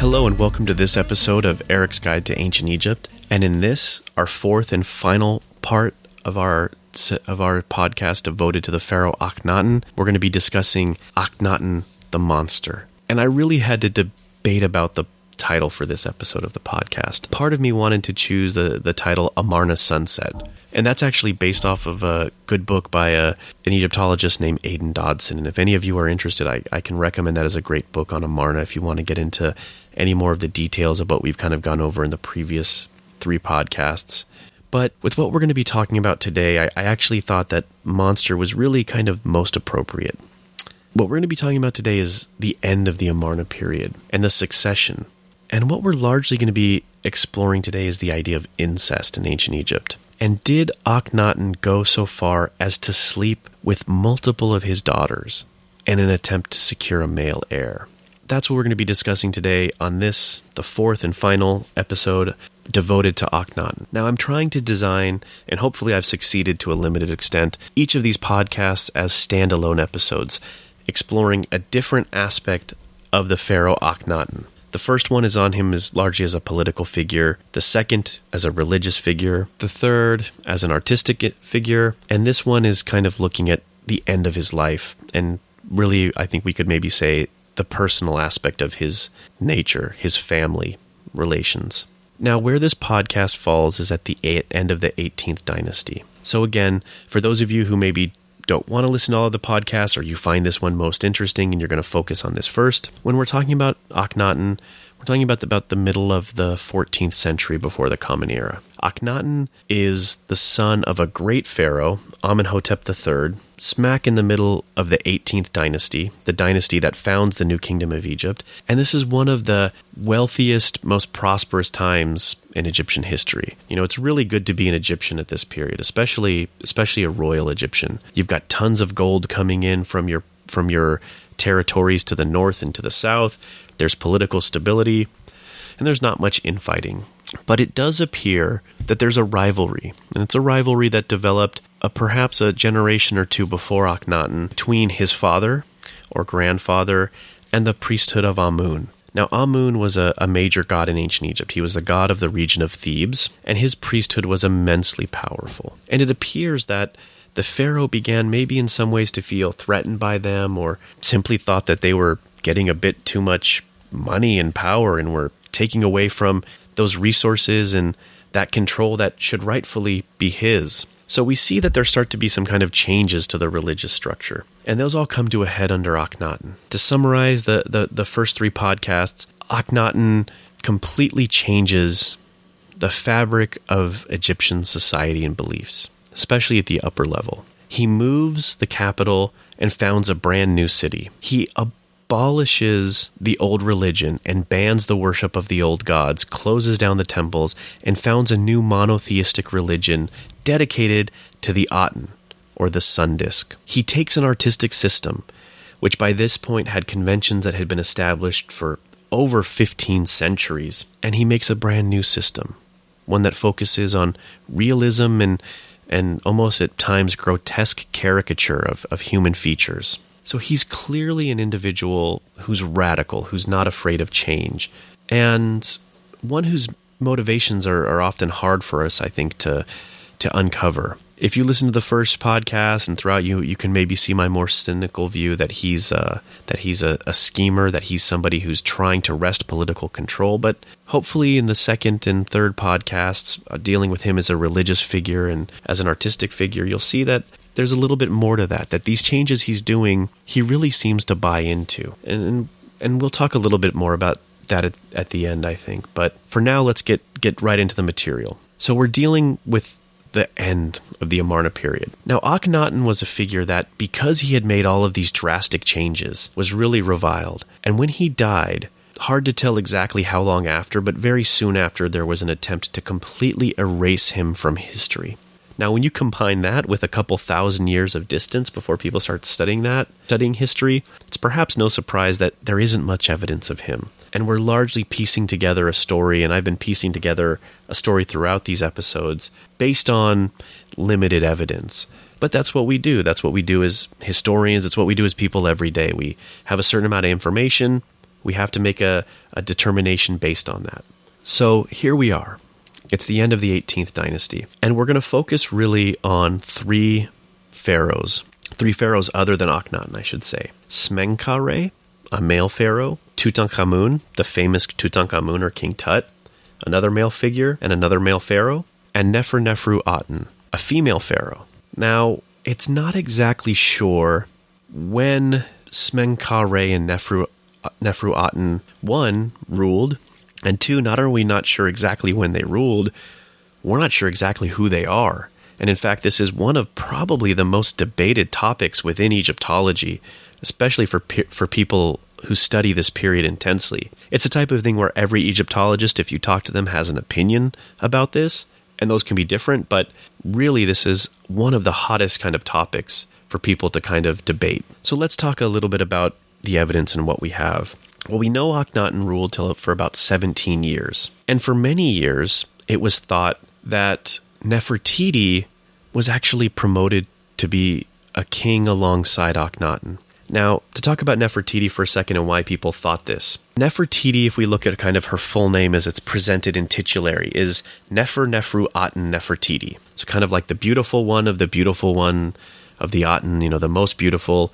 Hello and welcome to this episode of Eric's Guide to Ancient Egypt. And in this, our fourth and final part of our podcast devoted to the pharaoh Akhenaten, we're going to be discussing Akhenaten the Monster. And I really had to debate about the title for this episode of the podcast. Part of me wanted to choose the title Amarna Sunset. And that's actually based off of a good book by an Egyptologist named Aidan Dodson. And if any of you are interested, I can recommend that as a great book on Amarna if you want to get into any more of the details of what we've kind of gone over in the previous 3 podcasts. But with what we're going to be talking about today, I actually thought that monster was really kind of most appropriate. What we're going to be talking about today is the end of the Amarna period and the succession. And what we're largely going to be exploring today is the idea of incest in ancient Egypt. And did Akhenaten go so far as to sleep with multiple of his daughters in an attempt to secure a male heir? That's what we're going to be discussing today on this, the 4th and final episode devoted to Akhenaten. Now, I'm trying to design, and hopefully I've succeeded to a limited extent, each of these podcasts as standalone episodes, exploring a different aspect of the pharaoh Akhenaten. The first one is on him as largely as a political figure, the second as a religious figure, the third as an artistic figure, and this one is kind of looking at the end of his life, and really I think we could maybe say the personal aspect of his nature, his family relations. Now, where this podcast falls is at the end of the 18th dynasty. So again, for those of you who maybe don't want to listen to all of the podcasts, or you find this one most interesting and you're going to focus on this first, when we're talking about Akhenaten, we're talking about the middle of the 14th century before the Common Era. Akhenaten is the son of a great pharaoh, Amenhotep III, smack in the middle of the 18th dynasty, the dynasty that founds the new kingdom of Egypt. And this is one of the wealthiest, most prosperous times in Egyptian history. You know, it's really good to be an Egyptian at this period, especially a royal Egyptian. You've got tons of gold coming in from your territories to the north and to the south. There's political stability, and there's not much infighting. But it does appear that there's a rivalry, and it's a rivalry that developed perhaps a generation or two before Akhenaten between his father or grandfather and the priesthood of Amun. Now, Amun was a major god in ancient Egypt. He was the god of the region of Thebes, and his priesthood was immensely powerful. And it appears that the pharaoh began maybe in some ways to feel threatened by them, or simply thought that they were getting a bit too much money and power and were taking away from those resources and that control that should rightfully be his. So we see that there start to be some kind of changes to the religious structure. And those all come to a head under Akhenaten. To summarize the first 3 podcasts, Akhenaten completely changes the fabric of Egyptian society and beliefs, especially at the upper level. He moves the capital and founds a brand new city. He abolishes the old religion and bans the worship of the old gods, closes down the temples, and founds a new monotheistic religion dedicated to the Aten, or the sun disk. He takes an artistic system, which by this point had conventions that had been established for over 15 centuries, and he makes a brand new system, one that focuses on realism and almost at times grotesque caricature of human features. So he's clearly an individual who's radical, who's not afraid of change, and one whose motivations are often hard for us, I think, to uncover. If you listen to the first podcast and throughout, you can maybe see my more cynical view that he's a schemer, that he's somebody who's trying to wrest political control. But hopefully in the second and third podcasts, dealing with him as a religious figure and as an artistic figure, you'll see that there's a little bit more to that these changes he's doing, he really seems to buy into. And we'll talk a little bit more about that at the end, I think. But for now, let's get right into the material. So we're dealing with the end of the Amarna period. Now, Akhenaten was a figure that, because he had made all of these drastic changes, was really reviled. And when he died, hard to tell exactly how long after, but very soon after, there was an attempt to completely erase him from history. Now, when you combine that with a couple thousand years of distance before people start studying history, it's perhaps no surprise that there isn't much evidence of him. And we're largely piecing together a story, and I've been piecing together a story throughout these episodes based on limited evidence. But that's what we do. That's what we do as historians. It's what we do as people every day. We have a certain amount of information. We have to make a determination based on that. So here we are. It's the end of the 18th dynasty, and we're going to focus really on three pharaohs other than Akhenaten, I should say. Smenkhare, a male pharaoh, Tutankhamun, the famous Tutankhamun or King Tut, another male figure and another male pharaoh, and Nefer-Neferu-Aten, a female pharaoh. Now, it's not exactly sure when Smenkhare and Neferu-Aten, one, ruled, and two, not are we not sure exactly when they ruled, we're not sure exactly who they are. And in fact, this is one of probably the most debated topics within Egyptology, especially for people who study this period intensely. It's a type of thing where every Egyptologist, if you talk to them, has an opinion about this, and those can be different, but really this is one of the hottest kind of topics for people to kind of debate. So let's talk a little bit about the evidence and what we have. Well, we know Akhenaten ruled for about 17 years. And for many years, it was thought that Nefertiti was actually promoted to be a king alongside Akhenaten. Now, to talk about Nefertiti for a second and why people thought this. Nefertiti, if we look at kind of her full name as it's presented in titulary, is Nefer-Neferu-Aten Nefertiti. So kind of like the beautiful one of the beautiful one of the Aten, the most beautiful.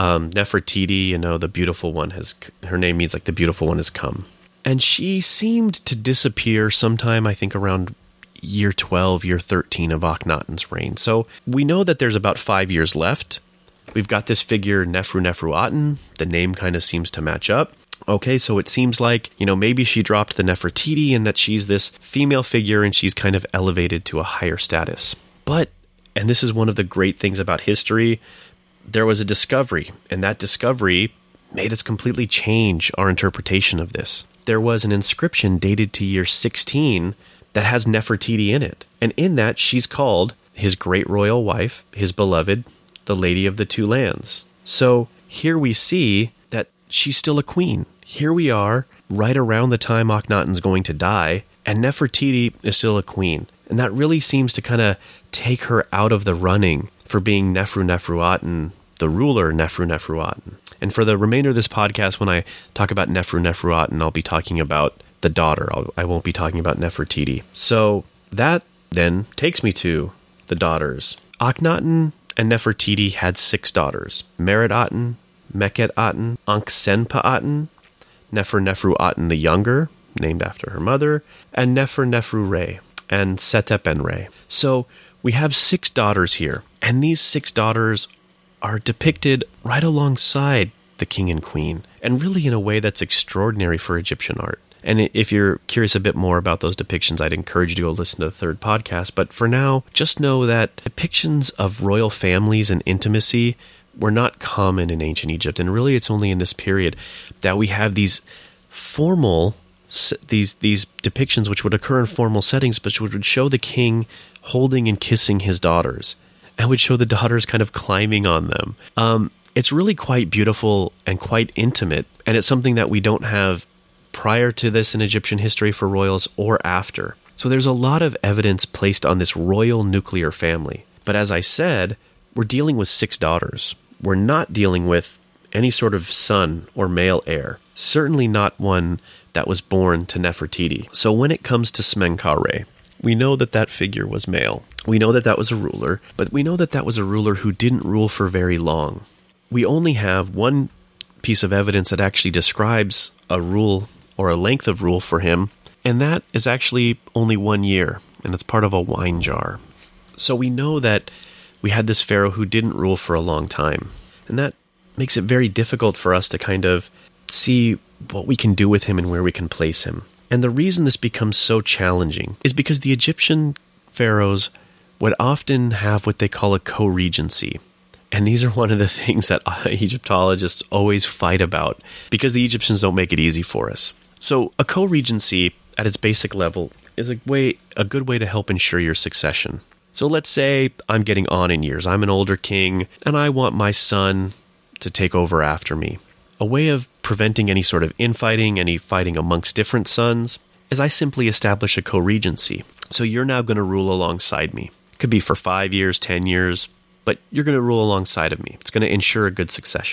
Nefertiti, the beautiful one her name means like the beautiful one has come. And she seemed to disappear sometime, I think, around year 12, year 13 of Akhenaten's reign. So we know that there's about 5 years left. We've got this figure, Nefer-Neferu-Aten. The name kind of seems to match up. Okay, so it seems like, maybe she dropped the Nefertiti and that she's this female figure and she's kind of elevated to a higher status. But, and this is one of the great things about history, there was a discovery, and that discovery made us completely change our interpretation of this. There was an inscription dated to year 16 that has Nefertiti in it. And in that, she's called his great royal wife, his beloved, the Lady of the Two Lands. So here we see that she's still a queen. Here we are, right around the time Akhenaten's going to die, and Nefertiti is still a queen. And that really seems to kind of take her out of the running for being Nefer-Neferu-Aten, the ruler Nefer-Neferu-Aten. And for the remainder of this podcast, when I talk about Nefer-Neferu-Aten, I'll be talking about the daughter. I won't be talking about Nefertiti. So that then takes me to the daughters. Akhenaten and Nefertiti had 6 daughters: Merit-Aten, Meket-Aten, Ankh-Senpa-Aten, Nefer-Neferu-Aten the younger, named after her mother, and Nefer-Neferu-Re, and Setep-En-Re. So we have 6 daughters here, and these 6 daughters are depicted right alongside the king and queen, and really in a way that's extraordinary for Egyptian art. And if you're curious a bit more about those depictions, I'd encourage you to go listen to the third podcast. But for now, just know that depictions of royal families and intimacy were not common in ancient Egypt. And really, it's only in this period that we have these formal, these depictions which would occur in formal settings, but which would show the king holding and kissing his daughters, and would show the daughters kind of climbing on them. It's really quite beautiful and quite intimate, and it's something that we don't have prior to this in Egyptian history for royals or after. So there's a lot of evidence placed on this royal nuclear family. But as I said, we're dealing with 6 daughters. We're not dealing with any sort of son or male heir. Certainly not one that was born to Nefertiti. So when it comes to Smenkhare, we know that that figure was male. We know that that was a ruler, but we know that that was a ruler who didn't rule for very long. We only have one piece of evidence that actually describes a rule or a length of rule for him, and that is actually only 1 year, and it's part of a wine jar. So we know that we had this pharaoh who didn't rule for a long time, and that makes it very difficult for us to kind of see what we can do with him and where we can place him. And the reason this becomes so challenging is because the Egyptian pharaohs would often have what they call a co-regency. And these are one of the things that Egyptologists always fight about, because the Egyptians don't make it easy for us. So a co-regency, at its basic level, is a good way to help ensure your succession. So let's say I'm getting on in years. I'm an older king, and I want my son to take over after me. A way of preventing any sort of infighting, any fighting amongst different sons, is I simply establish a co-regency. So you're now going to rule alongside me. It could be for 5 years, 10 years, but you're going to rule alongside of me. It's going to ensure a good succession.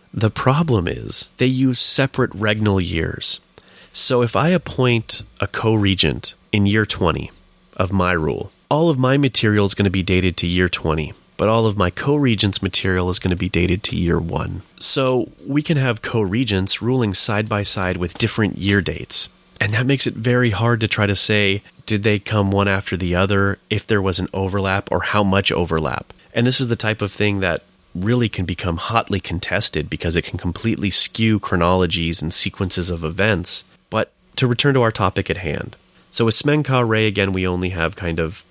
The problem is they use separate regnal years. So if I appoint a co-regent in year 20 of my rule, all of my material is going to be dated to year 20, but all of my co-regents' material is going to be dated to year 1. So we can have co-regents ruling side by side with different year dates. And that makes it very hard to try to say, did they come one after the other, if there was an overlap, or how much overlap. And this is the type of thing that really can become hotly contested because it can completely skew chronologies and sequences of events. But to return to our topic at hand. So with Smenkhare, again, we only have kind of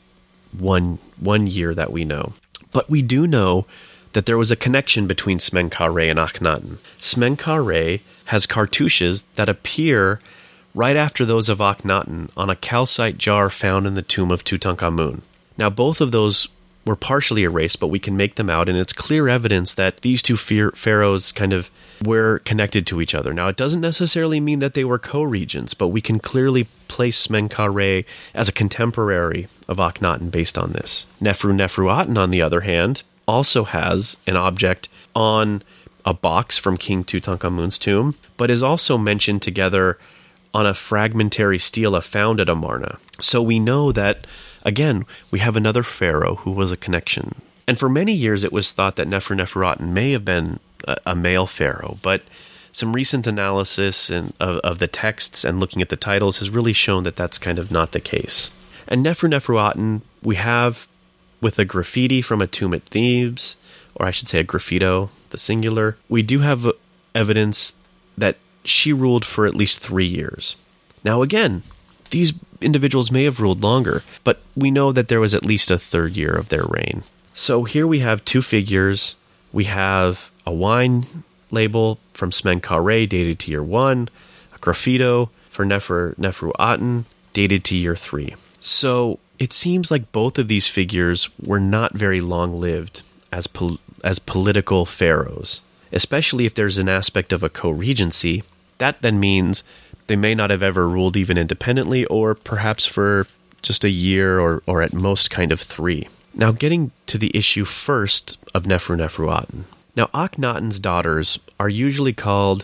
one year that we know. But we do know that there was a connection between Smenkhare and Akhenaten. Smenkhare has cartouches that appear right after those of Akhenaten on a calcite jar found in the tomb of Tutankhamun. Now, both of those were partially erased, but we can make them out, and it's clear evidence that these two pharaohs kind of were connected to each other. Now, it doesn't necessarily mean that they were co-regents, but we can clearly place Smenkhare as a contemporary of Akhenaten based on this. Neferu-Neferuaten, on the other hand, also has an object on a box from King Tutankhamun's tomb, but is also mentioned together on a fragmentary stela found at Amarna. So we know that, again, we have another pharaoh who was a connection. And for many years it was thought that Neferu-Neferuaten may have been a male pharaoh, but some recent analysis of the texts and looking at the titles has really shown that that's kind of not the case. And Neferu-Neferuaten we have with a graffiti from a tomb at Thebes, or I should say a graffito, the singular. We do have evidence that she ruled for at least 3 years. Now again, these individuals may have ruled longer, but we know that there was at least a third year of their reign. So here we have two figures. We have a wine label from Smenkhare dated to year 1, a graffito for Neferu-Neferuaten dated to year 3. So it seems like both of these figures were not very long-lived as political pharaohs, especially if there's an aspect of a co-regency. That then means they may not have ever ruled even independently, or perhaps for just a year or at most kind of 3. Now getting to the issue first of Neferu-Neferuaten. Now Akhenaten's daughters are usually called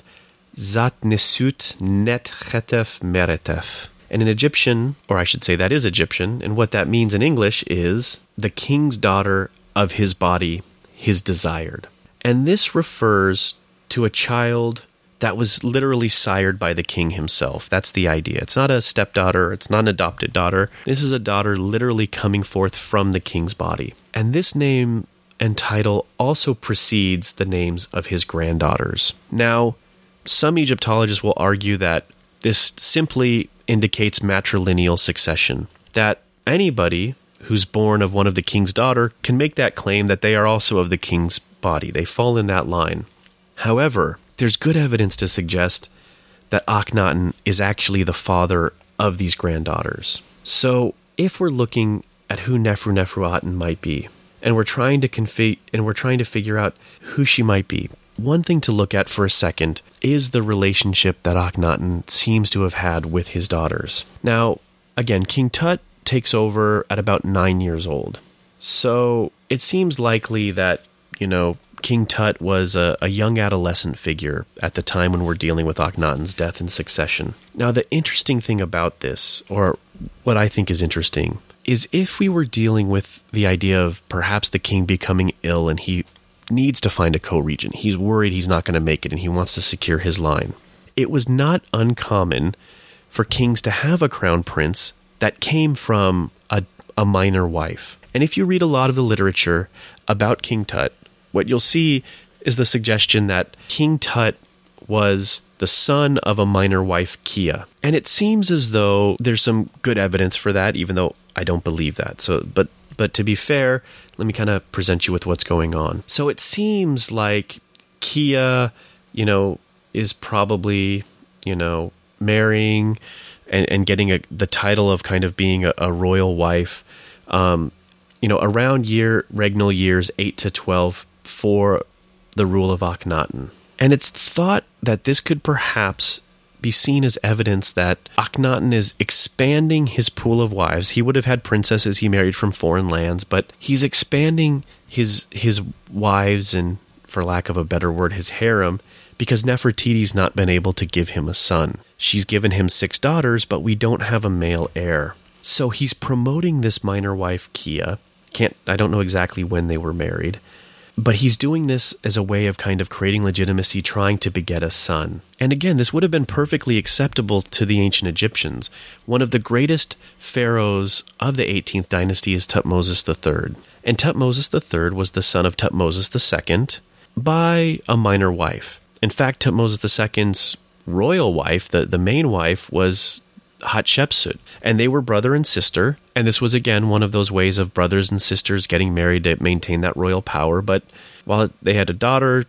Zatnesut Net Chetef Meretef. And in Egyptian, or I should say that is Egyptian, and what that means in English is the king's daughter of his body, his desired. And this refers to a child that was literally sired by the king himself. That's the idea. It's not a stepdaughter. It's not an adopted daughter. This is a daughter literally coming forth from the king's body. And this name and title also precedes the names of his granddaughters. Now, some Egyptologists will argue that this simply indicates matrilineal succession, that anybody who's born of one of the king's daughter can make that claim that they are also of the king's body. They fall in that line. However, there's good evidence to suggest that Akhenaten is actually the father of these granddaughters. So if we're looking at who Neferu-Neferuaten might be, and we're trying to figure out who she might be, one thing to look at for a second is the relationship that Akhenaten seems to have had with his daughters. Now, again, King Tut takes over at about 9 years old. So it seems likely that, King Tut was a young adolescent figure at the time when we're dealing with Akhenaten's death and succession. Now, the interesting thing about this, or what I think is interesting, is if we were dealing with the idea of perhaps the king becoming ill and he needs to find a co-regent, he's worried he's not going to make it and he wants to secure his line. It was not uncommon for kings to have a crown prince that came from a minor wife. And if you read a lot of the literature about King Tut, what you'll see is the suggestion that King Tut was the son of a minor wife, Kia. And it seems as though there's some good evidence for that, even though I don't believe that. So, but to be fair, let me kind of present you with what's going on. So it seems like Kia, is probably, marrying and getting the title of kind of being a royal wife, around regnal years 8 to 12 for the rule of Akhenaten. And it's thought that this could perhaps be seen as evidence that Akhenaten is expanding his pool of wives. He would have had princesses he married from foreign lands, but he's expanding his wives and for lack of a better word, his harem, because Nefertiti's not been able to give him a son. She's given him 6 daughters, but we don't have a male heir. So he's promoting this minor wife, Kia. I don't know exactly when they were married, but he's doing this as a way of kind of creating legitimacy, trying to beget a son. And again, this would have been perfectly acceptable to the ancient Egyptians. One of the greatest pharaohs of the 18th dynasty is Thutmose III. And Thutmose III was the son of Thutmose II by a minor wife. In fact, Thutmose II's royal wife, the main wife, was Hatshepsut, and they were brother and sister, and this was again one of those ways of brothers and sisters getting married to maintain that royal power. But while they had a daughter,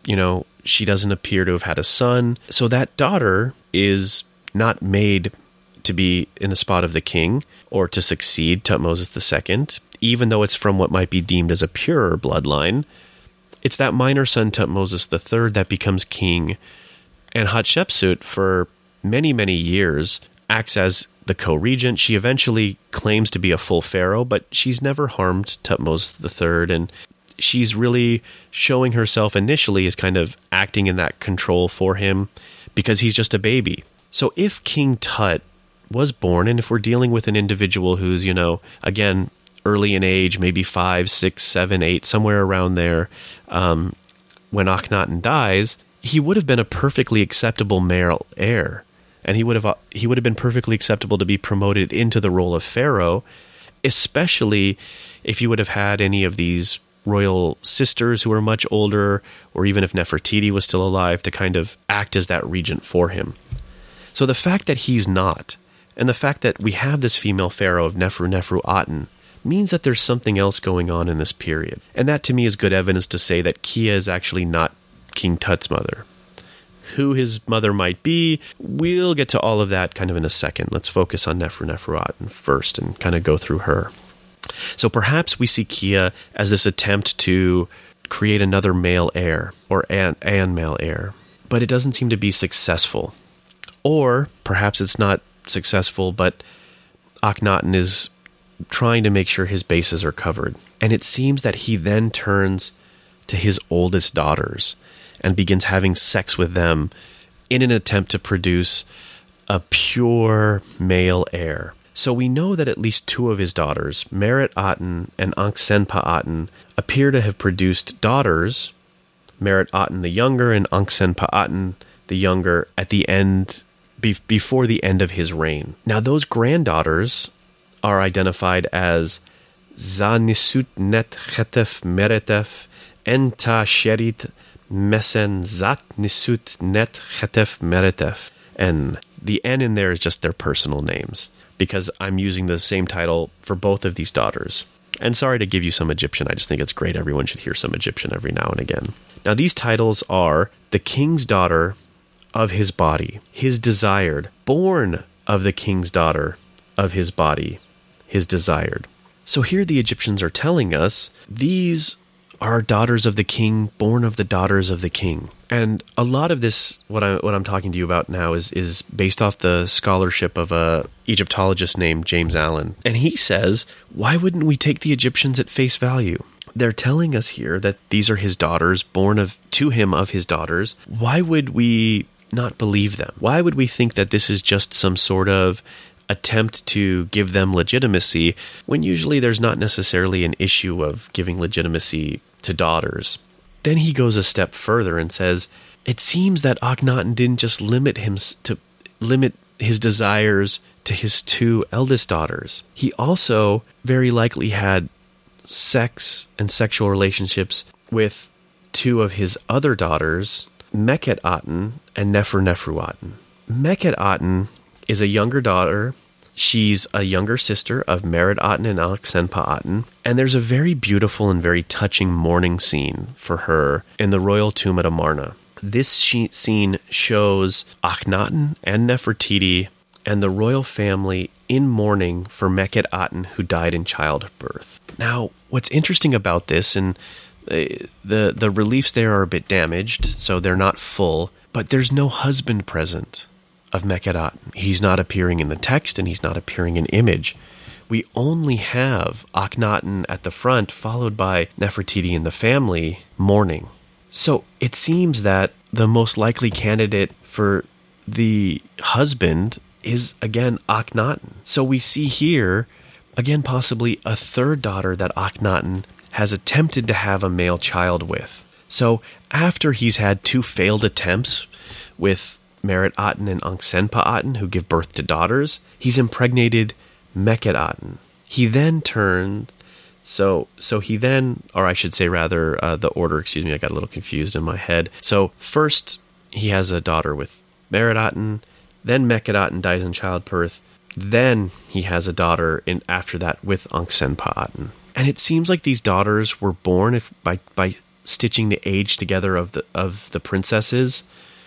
she doesn't appear to have had a son, so that daughter is not made to be in the spot of the king or to succeed Thutmose II, even though it's from what might be deemed as a purer bloodline. It's that minor son Thutmose III that becomes king, and Hatshepsut for many, many years acts as the co-regent. She eventually claims to be a full pharaoh, but she's never harmed Thutmose III, and she's really showing herself initially as kind of acting in that control for him because he's just a baby. So if King Tut was born, and if we're dealing with an individual who's, again, early in age, maybe 5, 6, 7, 8, somewhere around there, when Akhenaten dies, he would have been a perfectly acceptable male heir. And he would have been perfectly acceptable to be promoted into the role of pharaoh, especially if you would have had any of these royal sisters who were much older, or even if Nefertiti was still alive, to kind of act as that regent for him. So the fact that he's not, and the fact that we have this female pharaoh of Neferu-Aten, means that there's something else going on in this period. And that to me is good evidence to say that Kia is actually not King Tut's mother. Who his mother might be, we'll get to all of that kind of in a second. Let's focus on Neferu-Aten first and kind of go through her. So perhaps we see Kia as this attempt to create another male heir, or an male heir, but it doesn't seem to be successful. Or perhaps it's not successful, but Akhenaten is trying to make sure his bases are covered. And it seems that he then turns to his oldest daughters and begins having sex with them in an attempt to produce a pure male heir. So we know that at least 2 of his daughters, Meret-Aten and Ankh-Sen-Pa-Aten, appear to have produced daughters, Meret-Aten the younger and Ankh-Sen-Pa-Aten the younger, at the end, before the end of his reign. Now those granddaughters are identified as Za-Nisut Net Chetef Meretef Enta Sherit Mesen Zat Nisut Net Chetef Meretef. And the N in there is just their personal names, because I'm using the same title for both of these daughters. And sorry to give you some Egyptian, I just think it's great everyone should hear some Egyptian every now and again. Now these titles are the king's daughter of his body, his desired, born of the king's daughter of his body, his desired. So here the Egyptians are telling us these are daughters of the king, born of the daughters of the king. And a lot of this, what I'm talking to you about now, is based off the scholarship of a Egyptologist named James Allen. And he says, why wouldn't we take the Egyptians at face value? They're telling us here that these are his daughters, born to him of his daughters. Why would we not believe them? Why would we think that this is just some sort of attempt to give them legitimacy, when usually there's not necessarily an issue of giving legitimacy to daughters? Then he goes a step further and says, it seems that Akhenaten didn't just limit his desires to his 2 eldest daughters. He also very likely had sex and sexual relationships with 2 of his other daughters, Meket-Aten and Neferu-Aten. Meket-Aten is a younger daughter. She's a younger sister of Meret-Aten and Ankh-Sen-Pa-Aten, and there's a very beautiful and very touching mourning scene for her in the royal tomb at Amarna. This scene shows Akhenaten and Nefertiti and the royal family in mourning for Meket-Aten, who died in childbirth. Now, what's interesting about this, and the reliefs there are a bit damaged, so they're not full, but there's no husband present of Meket-Aten. He's not appearing in the text, and he's not appearing in image. We only have Akhenaten at the front, followed by Nefertiti and the family mourning. So it seems that the most likely candidate for the husband is, again, Akhenaten. So we see here, again, possibly a third daughter that Akhenaten has attempted to have a male child with. So after he's had 2 failed attempts with Merit-Aten and Ankh-Sen-Pa-Aten, who give birth to daughters, he's impregnated Mekhet-Aten. He then turned... So he then, or I should say rather, the order, excuse me, I got a little confused in my head. So first, he has a daughter with Merit-Aten, then Mekhet-Aten dies in childbirth, then he has a daughter after that with Ankh-Sen-Pa-Aten. And it seems like these daughters were born by stitching the age together of the princesses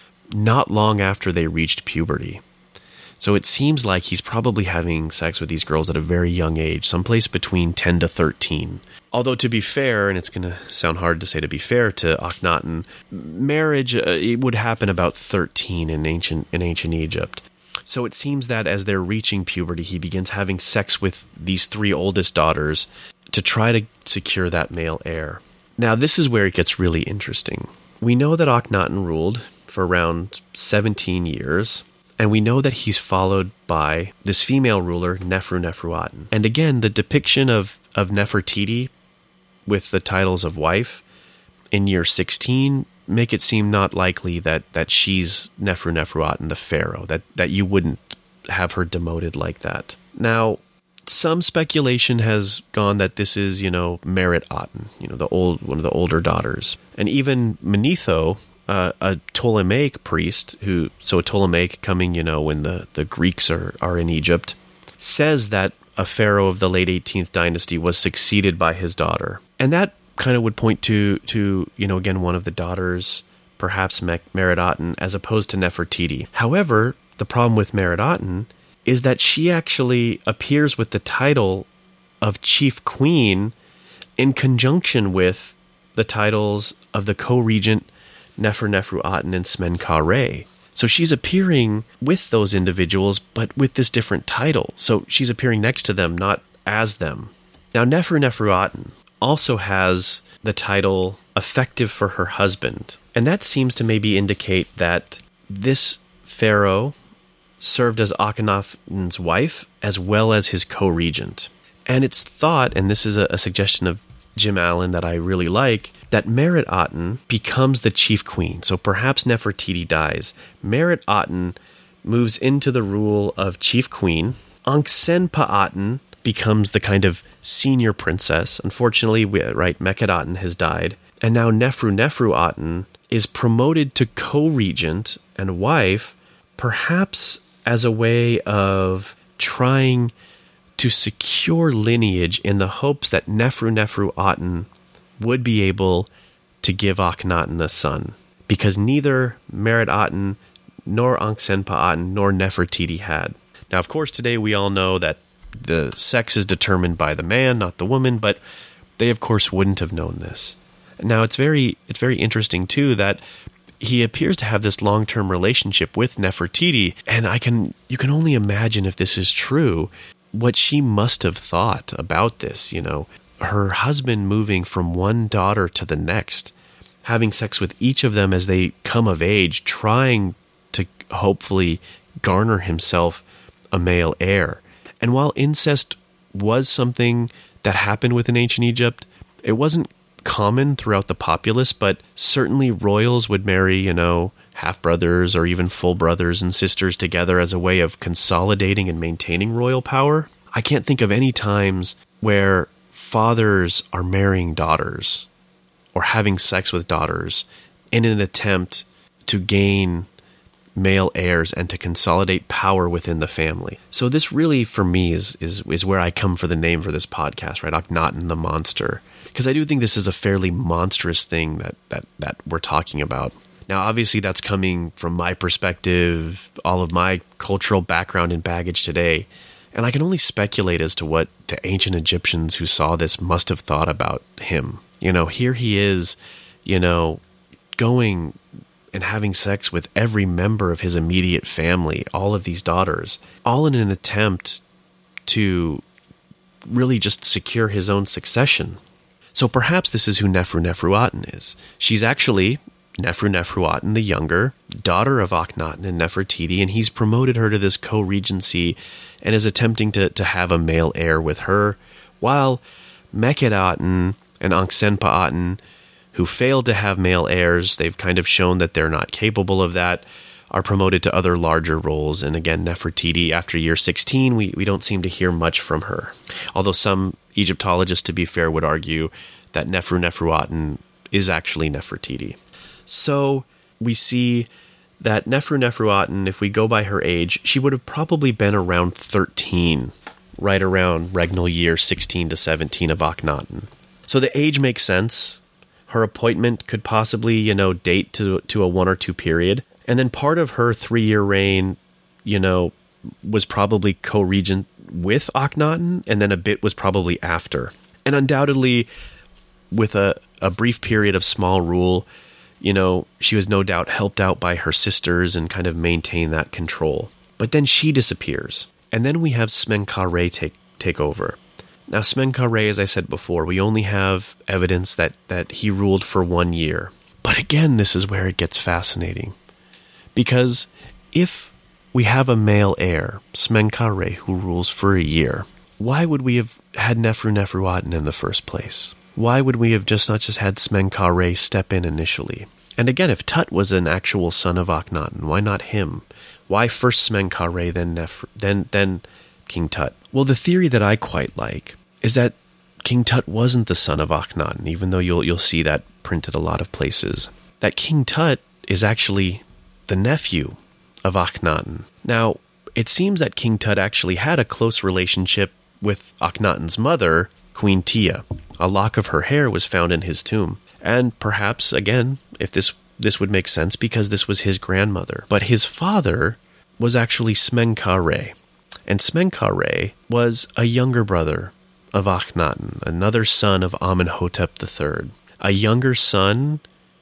not long after they reached puberty. So it seems like he's probably having sex with these girls at a very young age, someplace between 10 to 13. Although to be fair, and it's going to sound hard to say to be fair to Akhenaten, marriage it would happen about 13 in ancient Egypt. So it seems that as they're reaching puberty, he begins having sex with these 3 oldest daughters to try to secure that male heir. Now this is where it gets really interesting. We know that Akhenaten ruled for around 17 years. And we know that he's followed by this female ruler, Neferu-Neferu-Aten. And again, the depiction of Nefertiti with the titles of wife in year 16 make it seem not likely that she's Neferu-Neferu-Aten, the pharaoh, that you wouldn't have her demoted like that. Now, some speculation has gone that this is, Merit-Aten, one of the older daughters. And even Manetho, a Ptolemaic priest, a Ptolemaic coming, when the Greeks are in Egypt, says that a pharaoh of the late 18th dynasty was succeeded by his daughter. And that kind of would point to again, one of the daughters, perhaps Merit-Aten, as opposed to Nefertiti. However, the problem with Merit-Aten is that she actually appears with the title of chief queen in conjunction with the titles of the co-regent Nefer-Neferu-Aten and Smen-Ka-Re. So she's appearing with those individuals, but with this different title. So she's appearing next to them, not as them. Now, Nefer-Neferu-Aten also has the title effective for her husband. And that seems to maybe indicate that this pharaoh served as Akhenaten's wife as well as his co-regent. And it's thought, and this is a suggestion of Jim Allen that I really like, that Merit-Aten becomes the chief queen. So perhaps Nefertiti dies. Merit-Aten moves into the rule of chief queen. Ankh-Sen-Pa-Aten becomes the kind of senior princess. Unfortunately, Mekhet-Aten has died. And now Neferu-Neferu-Aten is promoted to co-regent and wife, perhaps as a way of trying to secure lineage in the hopes that Nefer-Neferu-Aten would be able to give Akhenaten a son. Because neither Merit-Aten, nor Ankh-Sen-Pa-Aten, nor Nefertiti had. Now, of course, today we all know that the sex is determined by the man, not the woman, but they, of course, wouldn't have known this. Now, it's very interesting, too, that he appears to have this long-term relationship with Nefertiti, and you can only imagine, if this is true, what she must have thought about this, her husband moving from one daughter to the next, having sex with each of them as they come of age, trying to hopefully garner himself a male heir. And while incest was something that happened within ancient Egypt, it wasn't common throughout the populace, but certainly royals would marry, half-brothers or even full brothers and sisters together as a way of consolidating and maintaining royal power. I can't think of any times where fathers are marrying daughters or having sex with daughters in an attempt to gain male heirs and to consolidate power within the family. So this really, for me, is where I come for the name for this podcast, right? Akhenaten the monster. Because I do think this is a fairly monstrous thing that we're talking about. Now, obviously, that's coming from my perspective, all of my cultural background and baggage today. And I can only speculate as to what the ancient Egyptians who saw this must have thought about him. Here he is, going and having sex with every member of his immediate family, all of these daughters, all in an attempt to really just secure his own succession. So perhaps this is who Nefru Neferuaten is. She's actually Nefru Neferuaten the younger, daughter of Akhenaten and Nefertiti, and he's promoted her to this co-regency and is attempting to have a male heir with her, while Mekhedaten and Ankhenpa'aten, who failed to have male heirs, they've kind of shown that they're not capable of that, are promoted to other larger roles. And again, Nefertiti, after year 16, we don't seem to hear much from her. Although some Egyptologists, to be fair, would argue that Nefru Neferuaten is actually Nefertiti. So we see that Nefru Neferuaten, if we go by her age, she would have probably been around 13, right around regnal year 16 to 17 of Akhenaten. So the age makes sense. Her appointment could possibly, date to a 1 or 2 period. And then part of her 3-year reign, was probably co-regent with Akhenaten, and then a bit was probably after. And undoubtedly, with a brief period of small rule, she was no doubt helped out by her sisters and kind of maintained that control. But then she disappears. And then we have Smenkhare take over. Now, Smenkhare, as I said before, we only have evidence that he ruled for 1 year. But again, this is where it gets fascinating. Because if we have a male heir, Smenkhare, who rules for a year, why would we have had Nefru Neferuaten in the first place? Why would we have not just had Smenkhare step in initially? And again, if Tut was an actual son of Akhenaten, why not him? Why first Smenkhare, then King Tut? Well, the theory that I quite like is that King Tut wasn't the son of Akhenaten, even though you'll see that printed a lot of places. That King Tut is actually the nephew of Akhenaten. Now, it seems that King Tut actually had a close relationship with Akhenaten's mother, Queen Tia. A lock of her hair was found in his tomb. And perhaps, again, if this would make sense, because this was his grandmother. But his father was actually Smenkhare. And Smenkhare was a younger brother of Akhenaten, another son of Amenhotep III. A younger son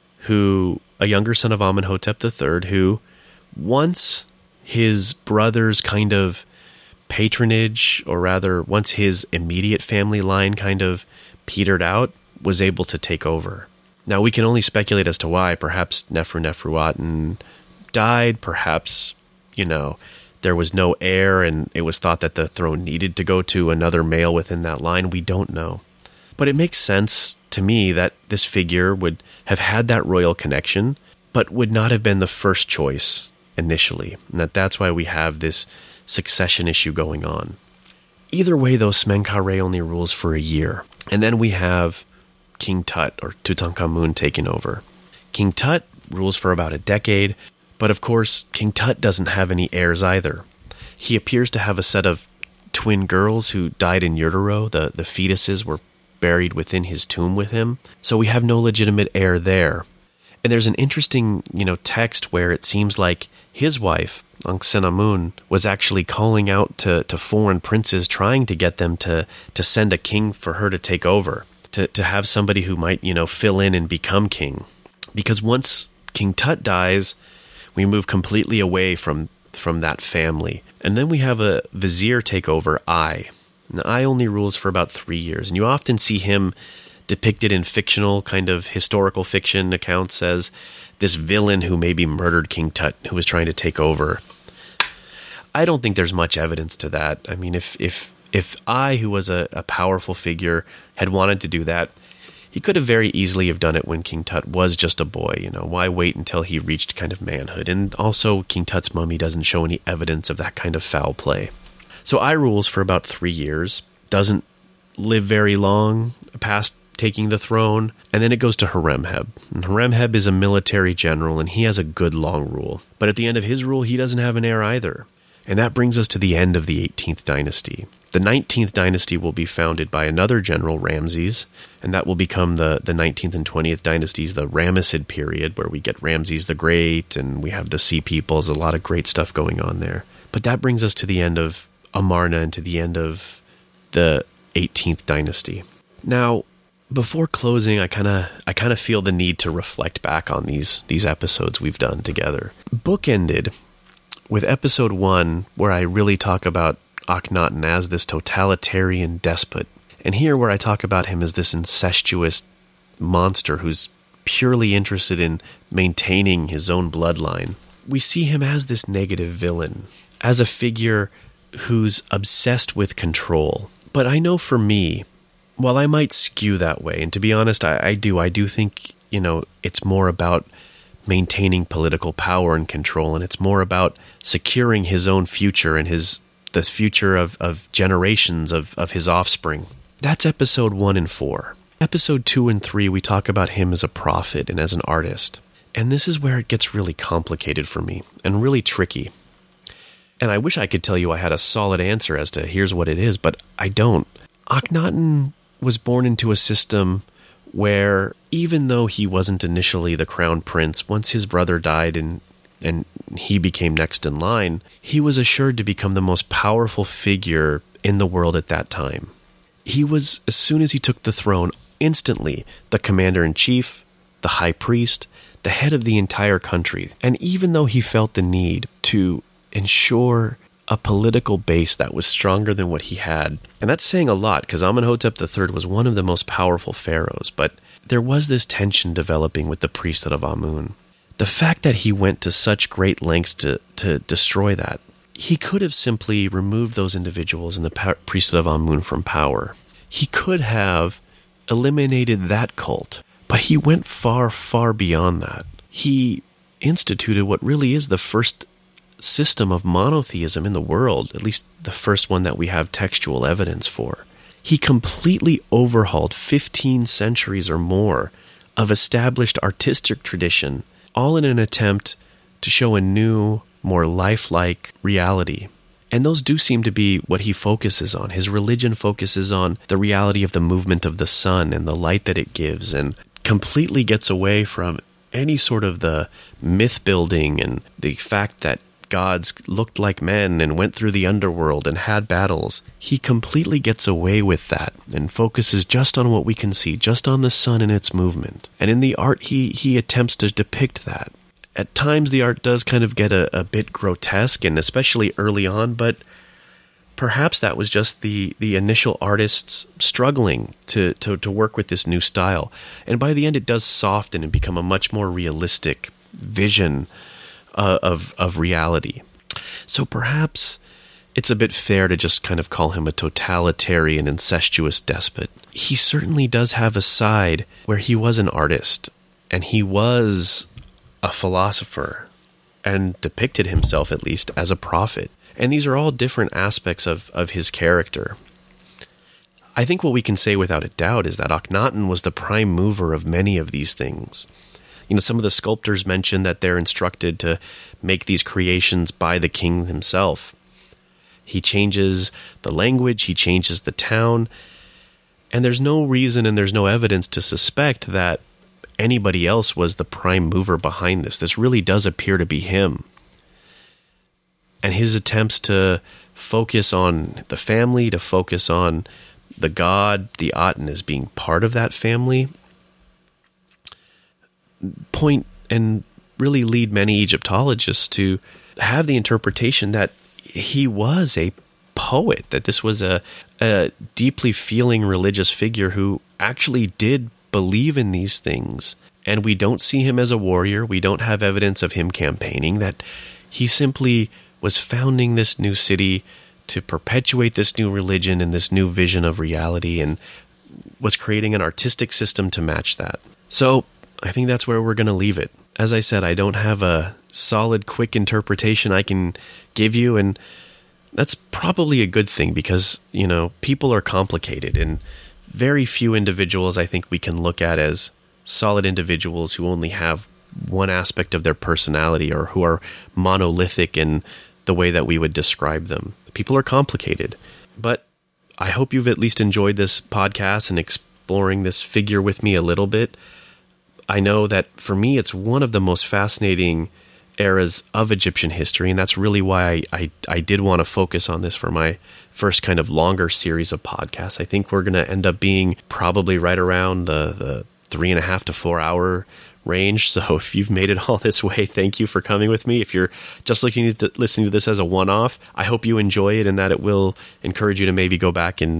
of Amenhotep III who, once his brother's kind of patronage, or rather once his immediate family line kind of petered out, was able to take over. Now, we can only speculate as to why. Perhaps Nefru Neferuaten died, perhaps, there was no heir and it was thought that the throne needed to go to another male within that line. We don't know. But it makes sense to me that this figure would have had that royal connection, but would not have been the first choice initially. And that's why we have this succession issue going on. Either way, though, Smenkhare only rules for a year. And then we have King Tut, or Tutankhamun, taking over. King Tut rules for about a decade, but of course, King Tut doesn't have any heirs either. He appears to have a set of twin girls who died in utero. The fetuses were buried within his tomb with him, so we have no legitimate heir there. And there's an interesting, text where it seems like his wife, Ankhenamun, was actually calling out to foreign princes, trying to get them to send a king for her to take over, to have somebody who might, fill in and become king. Because once King Tut dies, we move completely away from that family. And then we have a vizier take over, Ai. And Ai only rules for about 3 years. And you often see him depicted in fictional, kind of historical fiction accounts as this villain who maybe murdered King Tut, who was trying to take over. I don't think there's much evidence to that. I mean, if Ai, who was a powerful figure, had wanted to do that, he could have very easily have done it when King Tut was just a boy. Why wait until he reached kind of manhood? And also, King Tut's mummy doesn't show any evidence of that kind of foul play. So Ai rules for about 3 years, doesn't live very long past taking the throne, and then it goes to Horemheb. And Horemheb is a military general, and he has a good long rule. But at the end of his rule, he doesn't have an heir either. And that brings us to the end of the 18th dynasty. The 19th dynasty will be founded by another general, Ramses, and that will become the 19th and 20th dynasties, the Ramessid period, where we get Ramses the Great, and we have the Sea Peoples, a lot of great stuff going on there. But that brings us to the end of Amarna and to the end of the 18th dynasty. Now, before closing, I kind of feel the need to reflect back on these episodes we've done together. Bookended with episode 1, where I really talk about Akhenaten as this totalitarian despot, And here where I talk about him as this incestuous monster who's purely interested in maintaining his own bloodline, we see him as this negative villain, as a figure who's obsessed with control. But I know for me, while I might skew that way, and to be honest, I do think, it's more about maintaining political power and control, and it's more about securing his own future and the future of generations of his offspring. That's episode 1 and 4. Episode 2 and 3, we talk about him as a prophet and as an artist. And this is where it gets really complicated for me and really tricky. And I wish I could tell you I had a solid answer as to here's what it is, but I don't. Akhenaten was born into a system where even though he wasn't initially the crown prince, once his brother died and he became next in line, he was assured to become the most powerful figure in the world at that time. He was, as soon as he took the throne, instantly the commander-in-chief, the high priest, the head of the entire country. And even though he felt the need to ensure a political base that was stronger than what he had, and that's saying a lot because Amenhotep III was one of the most powerful pharaohs, but there was this tension developing with the priesthood of Amun. The fact that he went to such great lengths to destroy that, he could have simply removed those individuals in the priesthood of Amun from power. He could have eliminated that cult, but he went far, far beyond that. He instituted what really is the first system of monotheism in the world, at least the first one that we have textual evidence for. He completely overhauled 15 centuries or more of established artistic tradition, all in an attempt to show a new, more lifelike reality. And those do seem to be what he focuses on. His religion focuses on the reality of the movement of the sun and the light that it gives, and completely gets away from any sort of the myth building and the fact that gods looked like men and went through the underworld and had battles. He completely gets away with that and focuses just on what we can see, just on the sun and its movement. And in the art, he attempts to depict that. At times, the art does kind of get a bit grotesque, and especially early on, but perhaps that was just the initial artists struggling to work with this new style. And by the end, it does soften and become a much more realistic vision of reality. So perhaps it's a bit fair to just kind of call him a totalitarian, incestuous despot. He certainly does have a side where he was an artist, and he was a philosopher, and depicted himself, at least, as a prophet. And these are all different aspects of his character. I think what we can say without a doubt is that Akhenaten was the prime mover of many of these things. Some of the sculptors mention that they're instructed to make these creations by the king himself. He changes the language, he changes the town, and there's no reason and there's no evidence to suspect that anybody else was the prime mover behind this. This really does appear to be him. And his attempts to focus on the family, to focus on the god, the Aten, as being part of that family, point and really lead many Egyptologists to have the interpretation that he was a poet, that this was a deeply feeling religious figure who actually did believe in these things. And we don't see him as a warrior. We don't have evidence of him campaigning, that he simply was founding this new city to perpetuate this new religion and this new vision of reality, and was creating an artistic system to match that. So I think that's where we're going to leave it. As I said, I don't have a solid, quick interpretation I can give you, and that's probably a good thing because, people are complicated, and very few individuals I think we can look at as solid individuals who only have one aspect of their personality or who are monolithic in the way that we would describe them. People are complicated, but I hope you've at least enjoyed this podcast and exploring this figure with me a little bit. I know that for me, it's one of the most fascinating eras of Egyptian history, and that's really why I did want to focus on this for my first kind of longer series of podcasts. I think we're going to end up being probably right around the 3.5 to 4 hour range. So if you've made it all this way, thank you for coming with me. If you're just listening to this as a one-off, I hope you enjoy it and that it will encourage you to maybe go back and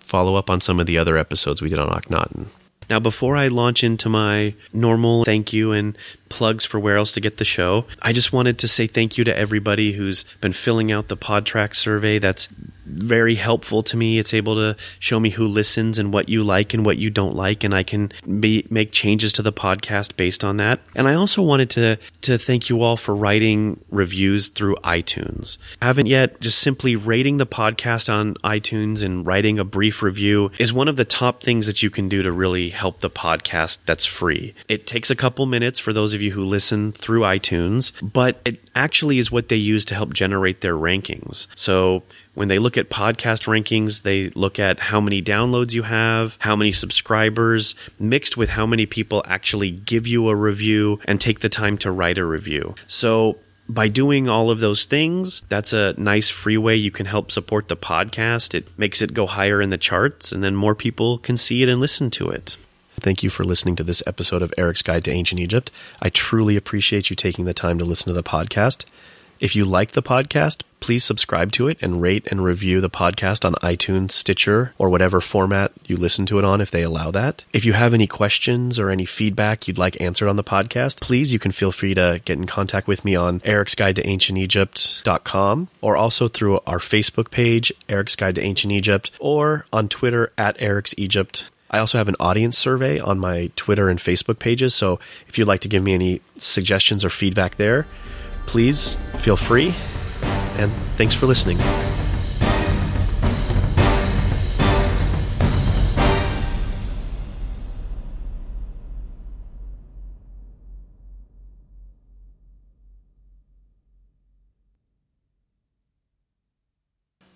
follow up on some of the other episodes we did on Akhenaten. Now, before I launch into my normal thank you and plugs for where else to get the show, I just wanted to say thank you to everybody who's been filling out the PodTrack survey. That's very helpful to me. It's able to show me who listens and what you like and what you don't like, and I can make changes to the podcast based on that. And I also wanted to thank you all for writing reviews through iTunes. Haven't yet, just simply rating the podcast on iTunes and writing a brief review is one of the top things that you can do to really help the podcast that's free. It takes a couple minutes for those of you who listen through iTunes, but it actually is what they use to help generate their rankings. So when they look at podcast rankings, they look at how many downloads you have, how many subscribers, mixed with how many people actually give you a review and take the time to write a review. So by doing all of those things, that's a nice free way you can help support the podcast. It makes it go higher in the charts, and then more people can see it and listen to it. Thank you for listening to this episode of Eric's Guide to Ancient Egypt. I truly appreciate you taking the time to listen to the podcast. If you like the podcast, please subscribe to it and rate and review the podcast on iTunes, Stitcher, or whatever format you listen to it on if they allow that. If you have any questions or any feedback you'd like answered on the podcast, please, you can feel free to get in contact with me on ericsguidetoancientegypt.com or also through our Facebook page, Eric's Guide to Ancient Egypt, or on Twitter at Eric's Egypt. I also have an audience survey on my Twitter and Facebook pages, so if you'd like to give me any suggestions or feedback there, please feel free, and thanks for listening.